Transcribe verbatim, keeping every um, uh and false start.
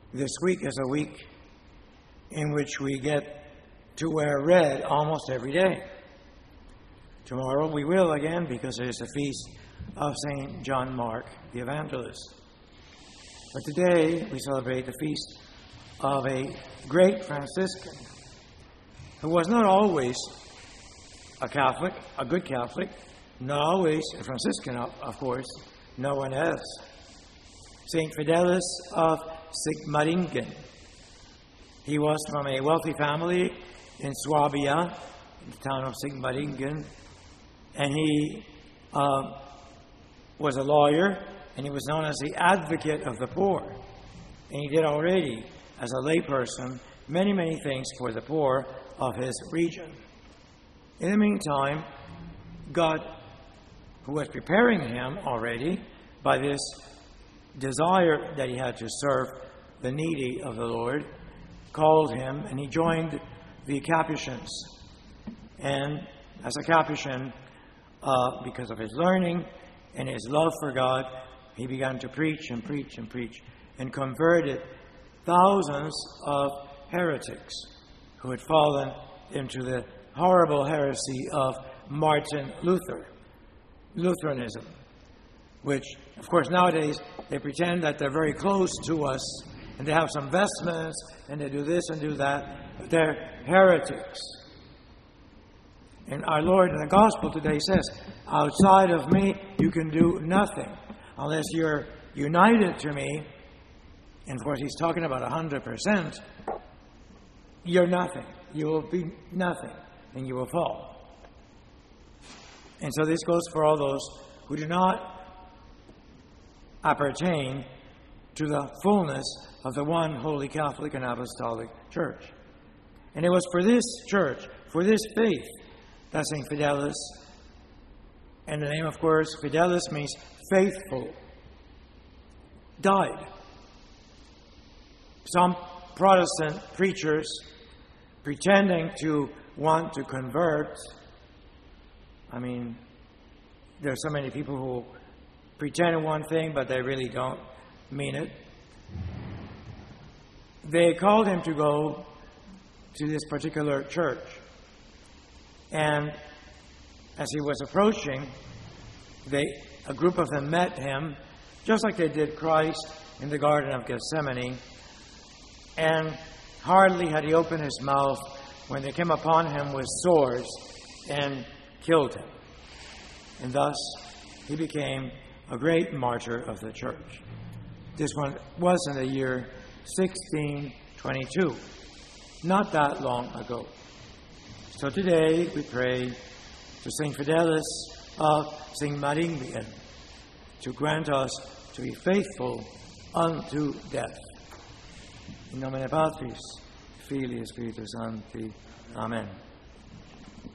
This week is a week in which we get to wear red almost every day. Tomorrow we will again, because it is the feast of Saint John Mark the Evangelist. But today we celebrate the feast of a great Franciscan who was not always a Catholic, a good Catholic, not always a Franciscan, of course, no one else. Saint Fidelis of Sigmaringen. He was from a wealthy family in Swabia, in the town of Sigmaringen, and he uh, was a lawyer, and he was known as the advocate of the poor. And he did already, as a layperson, many, many things for the poor of his region. In the meantime, God, who was preparing him already by this desire that he had to serve the needy of the Lord, called him, and he joined the Capuchins. And as a Capuchin, uh, because of his learning and his love for God, he began to preach and preach and preach and converted thousands of heretics who had fallen into the horrible heresy of Martin Luther, Lutheranism, which, of course, nowadays they pretend that they're very close to us and they have some vestments and they do this and do that, but they're heretics. And our Lord in the Gospel today says, outside of me you can do nothing unless you're united to me. And of course he's talking about one hundred percent. You're nothing. You will be nothing and you will fall. And so this goes for all those who do not appertain to the fullness of the one holy Catholic and Apostolic Church. And it was for this church, for this faith, that Saint Fidelis, and the name, of course, Fidelis means faithful, died. Some Protestant preachers, pretending to want to convert, I mean, there are so many people who pretend one thing, but they really don't mean it. They called him to go to this particular church. And as he was approaching, they, a group of them met him, just like they did Christ in the Garden of Gethsemane. And hardly had he opened his mouth when they came upon him with swords and killed him. And thus he became a great martyr of the church. This one was in the year sixteen twenty-two, not that long ago. So today we pray to Saint Fidelis of Sigmaringen to grant us to be faithful unto death. In nomine Patris, Filii, Spiritus Sancti. Amen.